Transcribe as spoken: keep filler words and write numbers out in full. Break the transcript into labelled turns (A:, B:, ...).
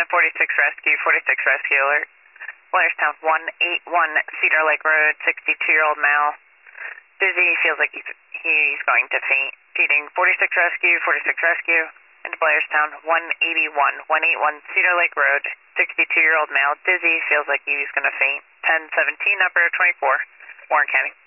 A: ten forty-six rescue, forty-six rescue alert. Blairstown one eighty-one Cedar Lake Road, sixty-two-year-old male. Dizzy, feels like he's, he's going to faint. Feeding forty-six rescue, forty-six rescue. Into Blairstown one eighty-one, one eighty-one Cedar Lake Road, sixty-two-year-old male. Dizzy, feels like he's going to faint. ten seventeen upper twenty-four, Warren County.